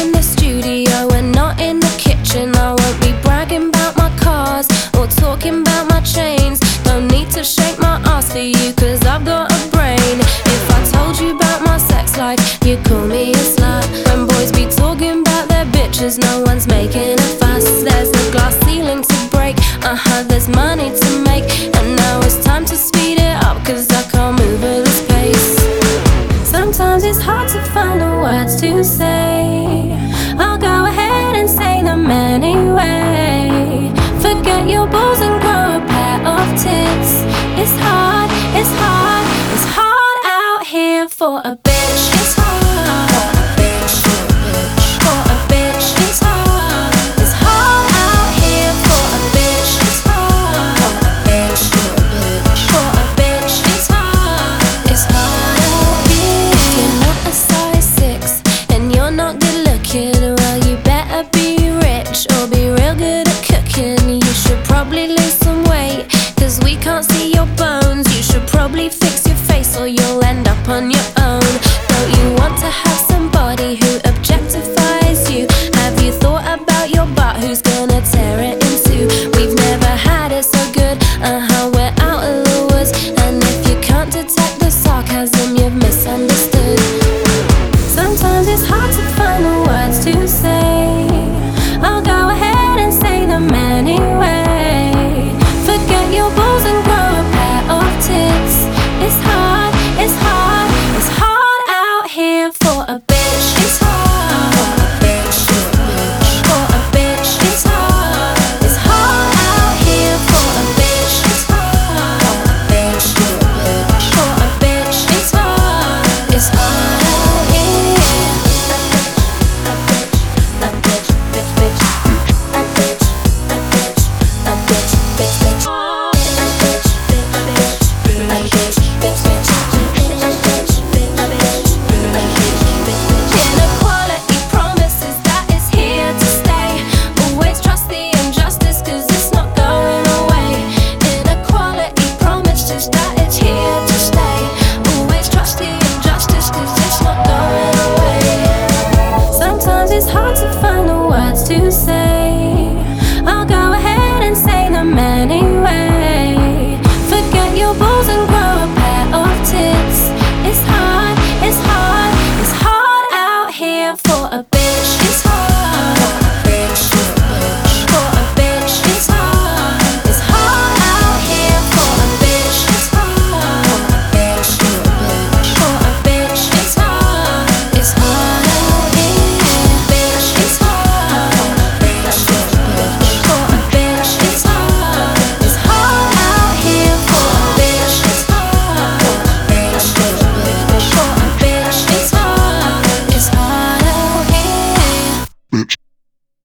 in the studio and not in the kitchen. I won't be bragging about my cars or talking about my chains. Don't need to shake my ass for you, cause I've got a brain. If I told you about my sex life, you'd call me a slut. When boys be talking about their bitches, no one's making a fuss. There's a glass ceiling to break, there's money to make. And now it's time to speed it up, cause I can't move at this pace. Sometimes it's hard to find the words to say. I'll go ahead and say them anyway. Forget your balls and grow a pair of tits. It's hard, it's hard, it's hard out here for a bitch. It's hard for a bitch, for a bitch. It's hard, it's hard out here for a bitch. It's hard for a bitch, for a bitch. It's hard, it's hard out here. If you're not a size 6 and you're not good looking, well, you better be rich or be real good at cooking. You should probably lose some weight, cause we can't see your bones. You should probably fix your face or you'll end up on your own. Don't you want to have somebody who objectifies you? Have you thought about your butt, who's gonna tear it in two? We've never had it so good, we're out of the woods. And if you can't detect the sarcasm, you've misunderstood. Sometimes it's hard to find the words to say. I'll go ahead and say them anyway. Forget your balls and grow a pair of tits. It's hard, it's hard, it's hard out here for a bitch. It's hard for a bitch, for a bitch. It's hard, it's hard out here for a bitch. It's hard for a bitch, for a bitch. It's hard, it's hard out here. A bitch, bitch, bitch. A bitch, a bitch, a bitch, bitch, bitch. A bitch, bitch, bitch. A bitch, bitch, bitch. A bitch, bitch, bitch. A bitch, bitch, bitch. Inequality promises that it's here to stay. Always trust the injustice, cause it's not going away. Inequality promises that it's here to stay. Always trust the injustice, cause it's not going away. Sometimes it's hard to find the words to say.